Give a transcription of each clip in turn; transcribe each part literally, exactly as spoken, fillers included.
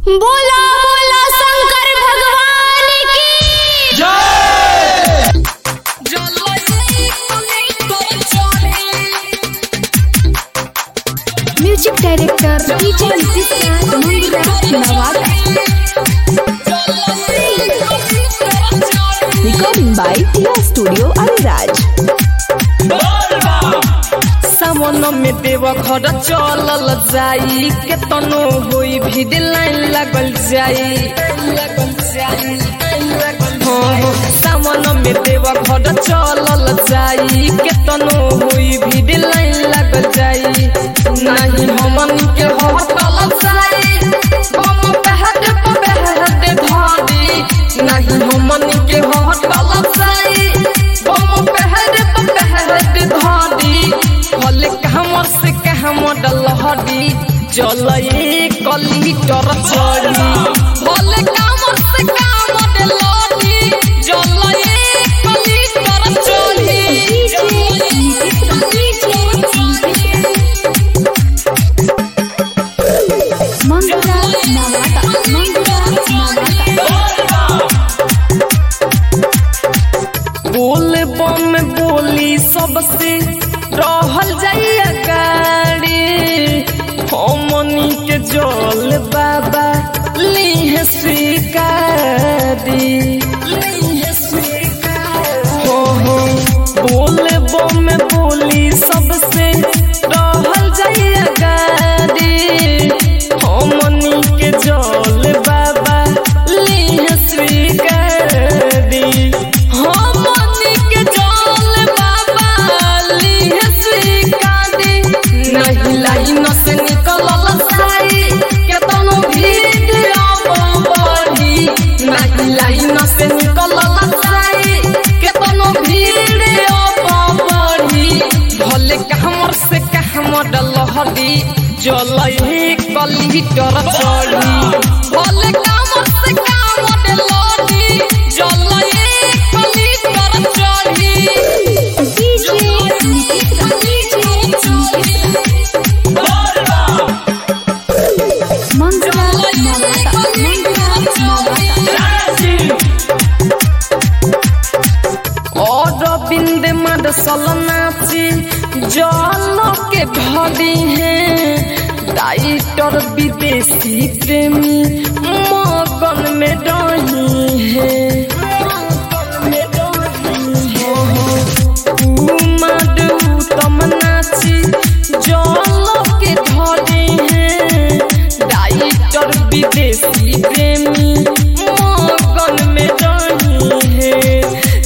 बोला बोला शंकर भगवान की जय। Music director DJ recording by Tiya studio Areraj. Sawan में देव घर चलल जाई के तनो होई भीड़ लाइन लगल जाई लगल जाई सावन में देव घर चलल जाई के तनो होई भीड़ लाइन लगल जाई नहीं हमन के होटल जाई बम पहद पहद धादी नहीं हमन के होटल जाई बम पहद पहद धादी भले कहमर से कहमर लहरी जलए कलीटर चढ़ी भले कहमर से कहमर लहरी जलए कलीटर चढ़ी। बोल बम बोली सबसे रहल जाइया गाड़ी हमनी के जल बाबा लीहे स्वीकारी हो हो बोल बम बोली सबसे रहल जाइया गाड़ी हमनी के जल बाबा लीहे स्वीकारी हमनी के जल बाबा लीहे स्वीकारी नहीं लाइन से निकलल साई केतनो भीड़ अब बढ़ी नहीं लाइन से निकलल साई केतनो भीड़ अब बढ़ी भले कहमर से कहमर लहरी जलई कलीटर चढ़ी भले कहमर से कहमर लहरी जलई कलीटर चढ़ी। और बिंद मदसल नाची जल के भरी है डाइटर विदेशी प्रेमी मगन में रही है उत्तम नाची जल के भरी है डाइटर विदेशी प्रेमी मगन में रही है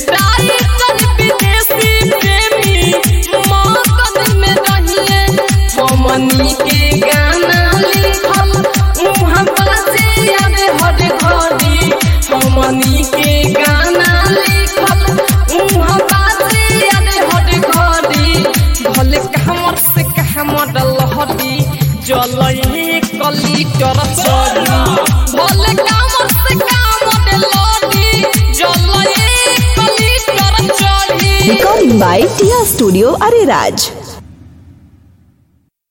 हमनी के गाना लिखल उहाँ बाजे याद हर घड़ी हमनी के गाना लिखल उहाँ बाजे याद हर घड़ी भले कहमर से कहमर लहरी जलई कलीटर चढ़ी भले कहमर से कहमर लहरी जलई कलीटर चढ़ी। Recording by Tiya studio Areraj.